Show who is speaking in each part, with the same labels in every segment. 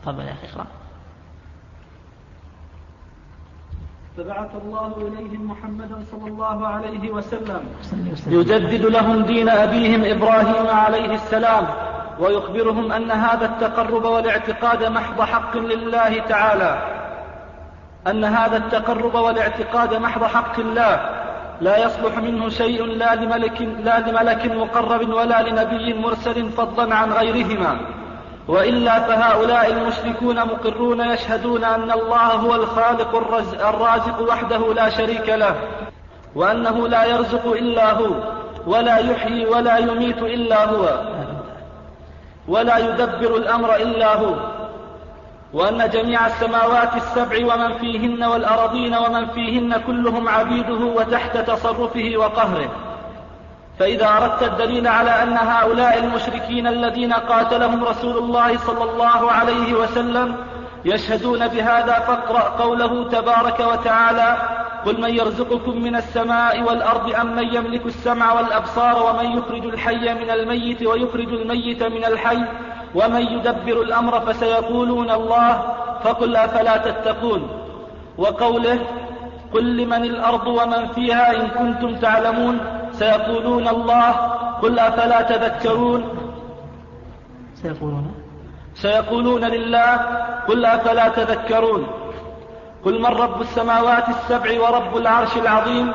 Speaker 1: تفضل يا أخي اقرأ.
Speaker 2: فبعث الله إليهم محمدا صلى الله عليه وسلم يجدد لهم دين أبيهم إبراهيم عليه السلام، ويخبرهم أن هذا التقرب والاعتقاد محض حق لله تعالى، أن هذا التقرب والاعتقاد محض حق الله لا يصلح منه شيء لا لملك مقرب ولا لنبي مرسل فضلا عن غيرهما، وإلا فهؤلاء المشركون مقرون يشهدون أن الله هو الخالق الرازق وحده لا شريك له، وأنه لا يرزق إلا هو، ولا يحيي ولا يميت إلا هو، ولا يدبر الأمر إلا هو، وأن جميع السماوات السبع ومن فيهن والأرضين ومن فيهن كلهم عبيده وتحت تصرفه وقهره. فإذا أردت الدليل على أن هؤلاء المشركين الذين قاتلهم رسول الله صلى الله عليه وسلم يشهدون بهذا فاقرأ قوله تبارك وتعالى: قل من يرزقكم من السماء والأرض أم من يملك السمع والأبصار ومن يخرج الحي من الميت ويخرج الميت من الحي ومن يدبر الأمر فسيقولون الله فقل أفلا تتقون. وقوله: قل لمن الأرض ومن فيها إن كنتم تعلمون سيقولون الله قل أفلا تذكرون. سيقولون لله قل أفلا تذكرون. قل من رب السماوات السبع ورب العرش العظيم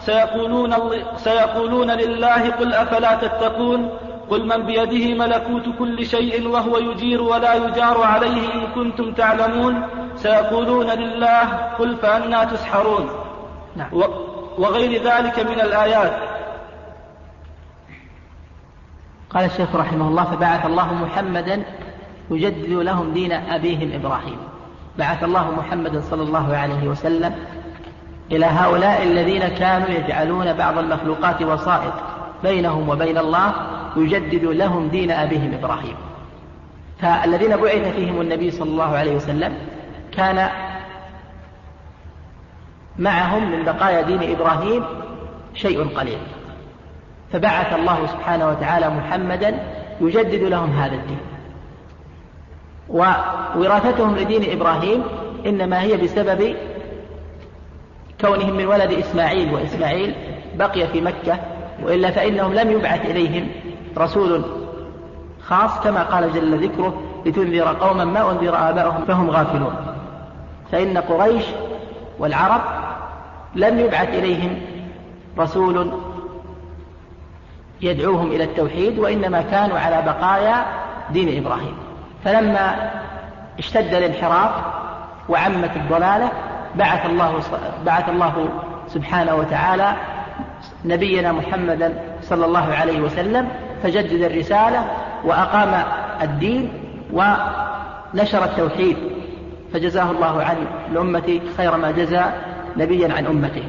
Speaker 2: سيقولون لله قل أفلا تتقون. قل من بيده ملكوت كل شيء وهو يجير ولا يجار عليه إن كنتم تعلمون سيقولون لله قل فأنى تسحرون. وغير ذلك من الآيات.
Speaker 1: قال الشيخ رحمه الله: فبعث الله محمدا يجدد لهم دين أبيهم إبراهيم. بعث الله محمدا صلى الله عليه وسلم إلى هؤلاء الذين كانوا يجعلون بعض المخلوقات وسائط بينهم وبين الله، يجدد لهم دين أبيهم إبراهيم. فالذين بعث فيهم النبي صلى الله عليه وسلم كان معهم من بقايا دين إبراهيم شيء قليل، فبعث الله سبحانه وتعالى محمدا يجدد لهم هذا الدين. ووراثتهم لدين إبراهيم إنما هي بسبب كونهم من ولد إسماعيل، وإسماعيل بقي في مكة، وإلا فإنهم لم يبعث إليهم رسول خاص كما قال جل ذكره: لتنذر قوما ما أنذر آباؤهم فهم غافلون. فإن قريش والعرب لم يبعث إليهم رسول يدعوهم إلى التوحيد، وإنما كانوا على بقايا دين إبراهيم. فلما اشتد الانحراف وعمت الضلالة بعث الله سبحانه وتعالى نبينا محمدا صلى الله عليه وسلم، فجدد الرسالة وأقام الدين ونشر التوحيد، فجزاه الله عن الأمة خير ما جزى نبيا عن أمته.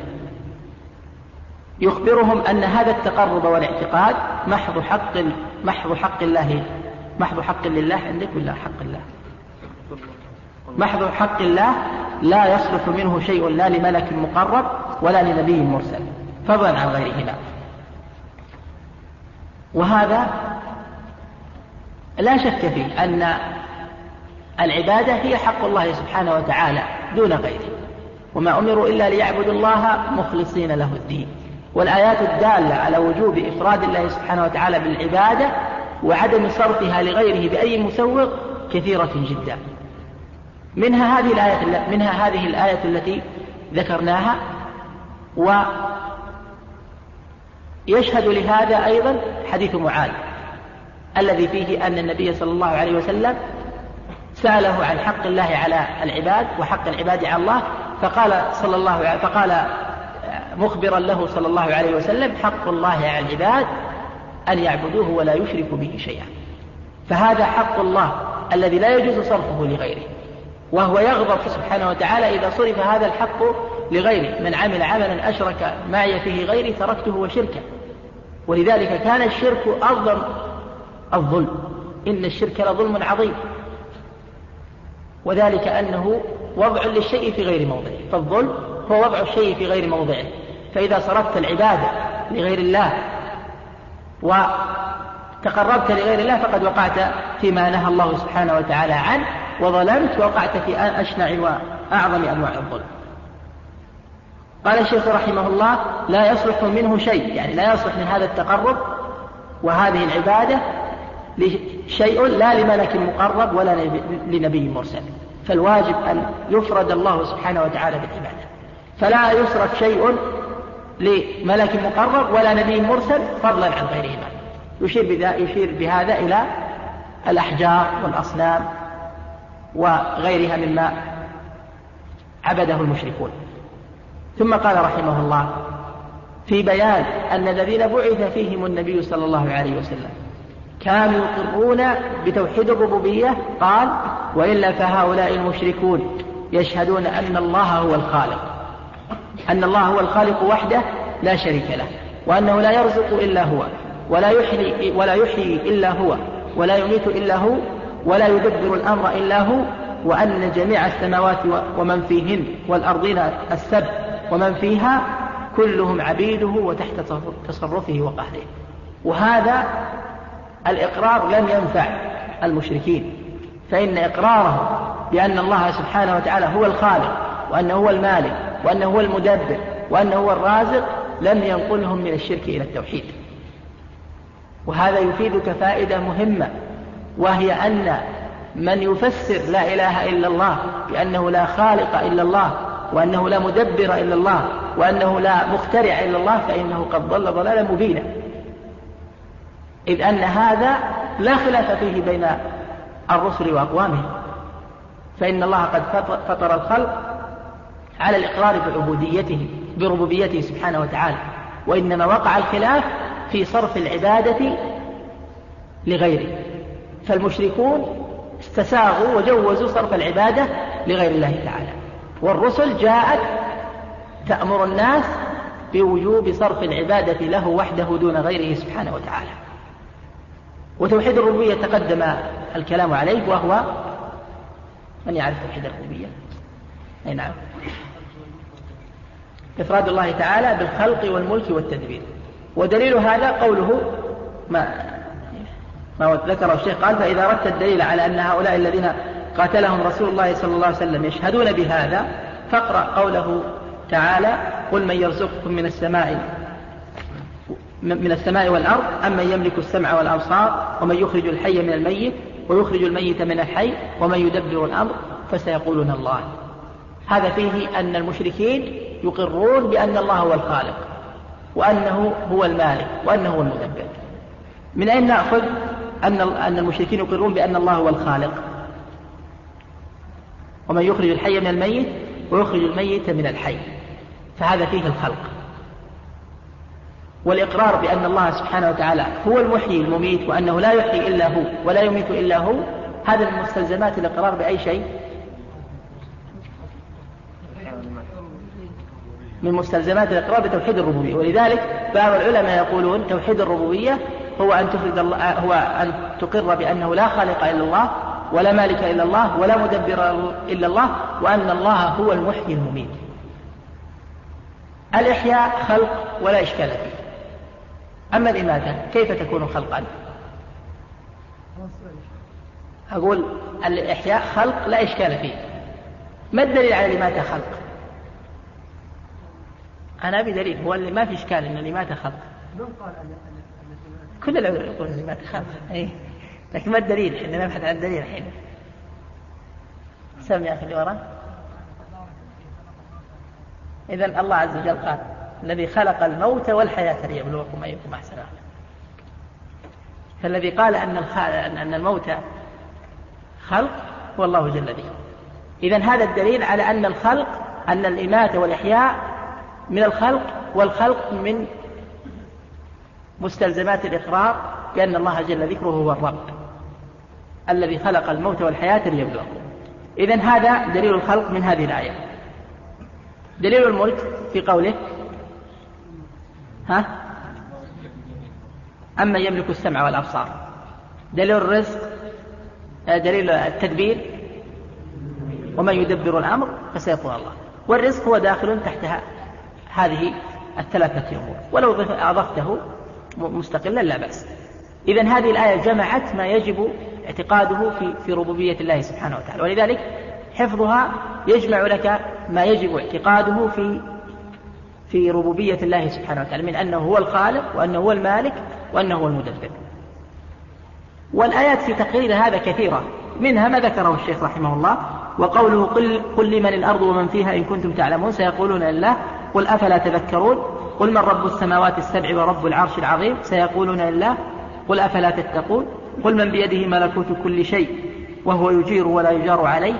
Speaker 1: يخبرهم أن هذا التقرب والاعتقاد محض حق الله. محض حق لله عندك ولا حق الله؟ محض حق الله لا يصلح منه شيء لا لملك مقرب ولا لنبي مرسل فضلا عن غيرهما. وهذا لا شك فيه أن العبادة هي حق الله سبحانه وتعالى دون غيره، وما أمروا إلا ليعبدوا الله مخلصين له الدين. والآيات الدالة على وجوب إفراد الله سبحانه وتعالى بالعبادة وعدم صرفها لغيره بأي مسوغ كثيرة جدا. منها هذه الآية التي ذكرناها. ويشهد لهذا أيضا حديث معاذ الذي فيه أن النبي صلى الله عليه وسلم سأله عن حق الله على العباد وحق العباد على الله، فقال مخبرا له صلى الله عليه وسلم: حق الله على العباد أن يعبدوه ولا يشركوا به شيئا. فهذا حق الله الذي لا يجوز صرفه لغيره، وهو يغضب سبحانه وتعالى إذا صرف هذا الحق لغيره: من عمل عملا أشرك معي فيه غيري تركته وشركه. ولذلك كان الشرك أظلم الظلم، إن الشرك لظلم عظيم، وذلك أنه وضع للشيء في غير موضعه. فالظلم هو وضع الشيء في غير موضعه. فإذا صرفت العبادة لغير الله وتقربت لغير الله فقد وقعت فيما نهى الله سبحانه وتعالى عنه، وظلمت وقعت في أشنع وأعظم أنواع الظلم. قال الشيخ رحمه الله: لا يصلح منه شيء، يعني لا يصلح من هذا التقرب وهذه العبادة شيء لا لملك مقرب ولا لنبي مرسل، فالواجب أن يفرد الله سبحانه وتعالى بالعبادة، فلا يصرف شيء لملك مقرب ولا نبي مرسل فضلا عن غيرهما. يشير بهذا إلى الأحجار والأصنام وغيرها مما عبده المشركون. ثم قال رحمه الله في بيان أن الذين بعث فيهم النبي صلى الله عليه وسلم كانوا يقرون بتوحيد الربوبية، قال: وإلا فهؤلاء المشركون يشهدون أن الله هو الخالق، أن الله هو الخالق وحده لا شريك له، وأنه لا يرزق إلا هو، ولا يحيي إلا هو، ولا يميت إلا هو، ولا يدبر الأمر إلا هو، وأن جميع السماوات ومن فيهن والأرضين السبع ومن فيها كلهم عبيده وتحت تصرفه وقهره. وهذا الإقرار لم ينفع المشركين، فإن إقراره بأن الله سبحانه وتعالى هو الخالق وأنه هو المالك وأنه هو المدبر وأنه هو الرازق لم ينقلهم من الشرك إلى التوحيد. وهذا يفيدك فائدة مهمة، وهي أن من يفسر لا إله إلا الله بأنه لا خالق إلا الله، وأنه لا مدبر إلا الله، وأنه لا مخترع إلا الله، فإنه قد ضل ضلالا مبينا، إذ أن هذا لا خلاف فيه بين الرسل وأقوامهم، فإن الله قد فطر الخلق على الإقرار بربوبيته سبحانه وتعالى، وإنما وقع الخلاف في صرف العبادة لغيره، فالمشركون استساغوا وجوزوا صرف العبادة لغير الله تعالى، والرسل جاءت تأمر الناس بوجوب صرف العبادة له وحده دون غيره سبحانه وتعالى. وتوحيد الربوبية تقدم الكلام عليه، وهو من يعرف توحيد الربوبية؟ أي نعم، إفراد الله تعالى بالخلق والملك والتدبير. ودليل هذا قوله ما ذكره الشيخ، قال: فإذا أردت الدليل على أن هؤلاء الذين قاتلهم رسول الله صلى الله عليه وسلم يشهدون بهذا فاقرأ قوله تعالى: قل من يرزقكم من السماء والأرض أمن يملك السمع والأبصار ومن يخرج الحي من الميت ويخرج الميت من الحي ومن يدبر الأمر فسيقولون الله. هذا فيه أن المشركين يقرون بأن الله هو الخالق وأنه هو المالك وأنه هو المدبر. من أين نأخذ أن المشركين يقرون بأن الله هو الخالق؟ ومن يخرج الحي من الميت ويخرج الميت من الحي، فهذا فيه الخلق. والإقرار بأن الله سبحانه وتعالى هو المحيي المميت وأنه لا يحيي إلا هو ولا يميت إلا هو، هذا من مستلزمات الإقرار بأي شيء؟ من مستلزمات الإقرار بتوحيد الربوبية. ولذلك بعض العلماء يقولون توحيد الربوبية هو أن تفرد الله، هو أن تقر بأنه لا خالق إلا الله ولا مالك إلا الله ولا مدبر إلا الله، وأن الله هو المحيي المميت. الإحياء خلق ولا إشكال فيه، أما الإماتة كيف تكون خلقا؟ أقول الإحياء خلق لا إشكال فيه، ما الدليل على الإماتة خلق؟ أنا بدليل، هو اللي ما في إشكال إن الإماتة خلق، كل العلماء يقولون الإماتة خلق، لكن ما الدليل؟ إحنا نبحث عن الدليل الحين. سمع يا أخي اللي وراء. إذن الله عز وجل قال: الذي خلق الموت والحياة ليبلوكم أيكم أحسن عملا. فالذي قال أن الموت خلق هو الله جل ذكره. إذن هذا الدليل على أن الخلق، أن الإماتة والإحياء من الخلق، والخلق من مستلزمات الإقرار بأن الله جل ذكره هو الرب الذي خلق الموت والحياة ليبلوكم. إذن هذا دليل الخلق من هذه الآية. دليل الملك في قوله: أما يملك السمع والأبصار. دليل الرزق، دليل التدبير: ومن يدبر الأمر فسيقول الله. والرزق هو داخل تحتها هذه الثلاثة أمور، ولو أضفته مستقلا لا بأس. إذن هذه الآية جمعت ما يجب اعتقاده في ربوبية الله سبحانه وتعالى. ولذلك حفظها يجمع لك ما يجب اعتقاده في ربوبية الله سبحانه وتعالى من أنه هو الخالق وأنه هو المالك وأنه هو المدبر. والآيات في تقرير هذا كثيرة، منها ما ذكره الشيخ رحمه الله: وقوله قل لمن الأرض ومن فيها إن كنتم تعلمون سيقولون لله قل أفلا تذكرون قل من رب السماوات السبع ورب العرش العظيم سيقولون لله قل أفلا تتقون قل من بيده ملكوت كل شيء وهو يجير ولا يجار عليه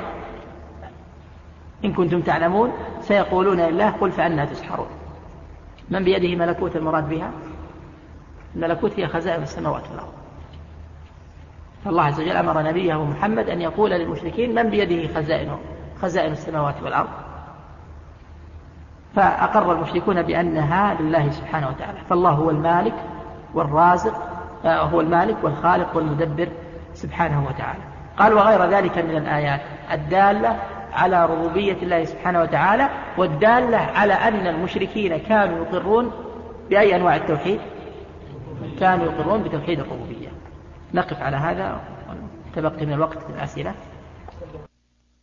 Speaker 1: إن كنتم تعلمون سيقولون لله قل فأنى تسحرون. من بيده ملكوت المراد بها الملكوت هي خزائن السماوات والأرض. فالله عز وجل أمر نبيه محمد أن يقول للمشركين من بيده خزائن السماوات والأرض، فأقر المشركون بأنها لله سبحانه وتعالى. فالله هو المالك والرازق، هو المالك والخالق والمدبر سبحانه وتعالى. قال وغير ذلك من الآيات الدالة على ربوبية الله سبحانه وتعالى والدالة على أن المشركين كانوا يقرون بأي أنواع التوحيد؟ كانوا يقرون بتوحيد الربوبية. نقف على هذا، تبقي من الوقت للأسئلة.